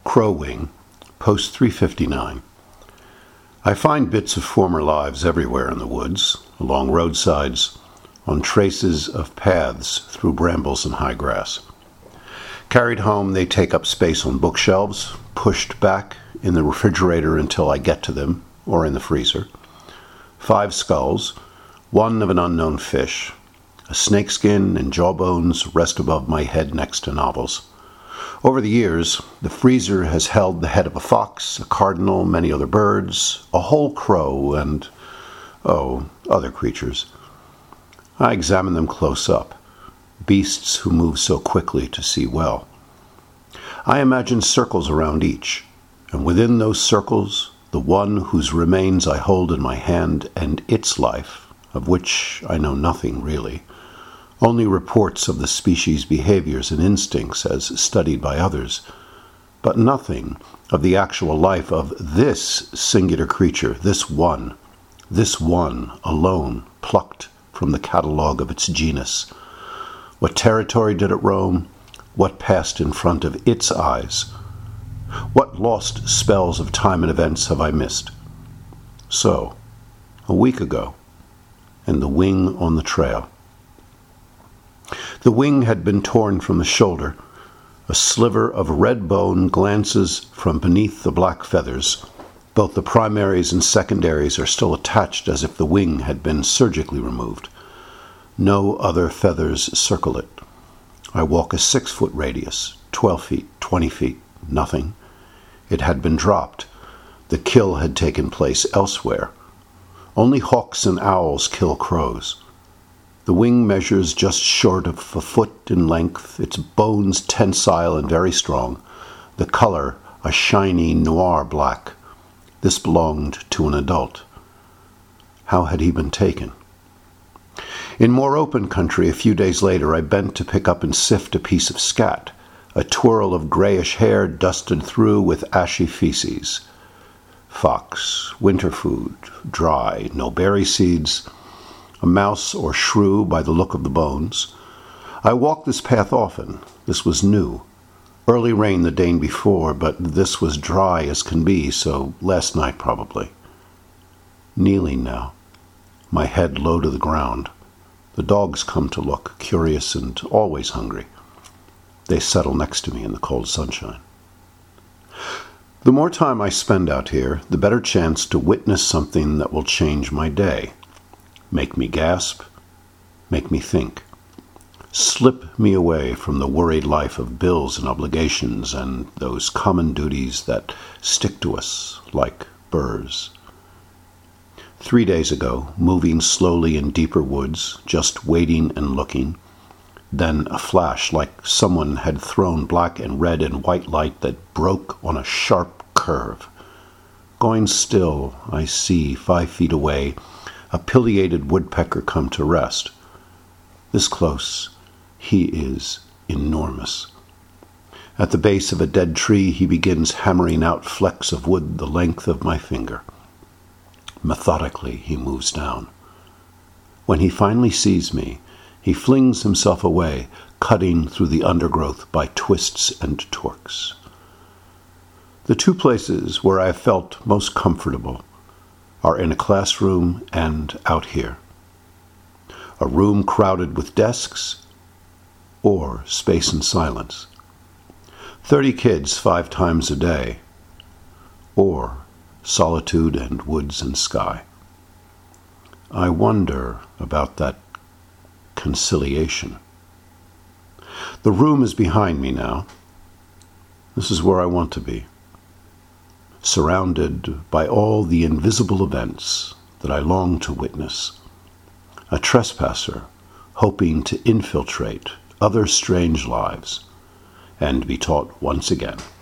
Crow Wing, post 359. I find bits of former lives everywhere in the woods, along roadsides, on traces of paths through brambles and high grass. Carried home, they take up space on bookshelves, pushed back in the refrigerator until I get to them, or in the freezer. 5 skulls, one of an unknown fish. A snakeskin and jawbones rest above my head next to novels. Over the years, the freezer has held the head of a fox, a cardinal, many other birds, a whole crow, and, other creatures. I examine them close up, beasts who move so quickly to see well. I imagine circles around each, and within those circles, the one whose remains I hold in my hand and its life, of which I know nothing really, only reports of the species' behaviors and instincts as studied by others, but nothing of the actual life of this singular creature, this one alone, plucked from the catalogue of its genus. What territory did it roam? What passed in front of its eyes? What lost spells of time and events have I missed? So, a week ago, and the wing on the trail. The wing had been torn from the shoulder. A sliver of red bone glances from beneath the black feathers. Both the primaries and secondaries are still attached as if the wing had been surgically removed. No other feathers circle it. I walk a 6-foot radius, 12 feet, 20 feet, nothing. It had been dropped. The kill had taken place elsewhere. Only hawks and owls kill crows. The wing measures just short of a foot in length, its bones tensile and very strong, the color a shiny noir black. This belonged to an adult. How had he been taken? In more open country, a few days later, I bent to pick up and sift a piece of scat, a twirl of grayish hair dusted through with ashy feces. Fox, winter food, dry, no berry seeds, a mouse or shrew by the look of the bones. I walked this path often. This was new. Early rain the day before, but this was dry as can be, so last night probably. Kneeling now, my head low to the ground. The dogs come to look, curious and always hungry. They settle next to me in the cold sunshine. The more time I spend out here, the better chance to witness something that will change my day. Make me gasp, make me think. Slip me away from the worried life of bills and obligations and those common duties that stick to us like burrs. 3 days ago, moving slowly in deeper woods, just waiting and looking, then a flash like someone had thrown black and red and white light that broke on a sharp curve. Going still, I see 5 feet away a pileated woodpecker come to rest. This close, he is enormous. At the base of a dead tree, he begins hammering out flecks of wood the length of my finger. Methodically, he moves down. When he finally sees me, he flings himself away, cutting through the undergrowth by twists and torques. The 2 places where I have felt most comfortable are in a classroom and out here. A room crowded with desks, or space and silence. 30 kids 5 times a day, or solitude and woods and sky. I wonder about that conciliation. The room is behind me now. This is where I want to be. Surrounded by all the invisible events that I long to witness. A trespasser hoping to infiltrate other strange lives and be taught once again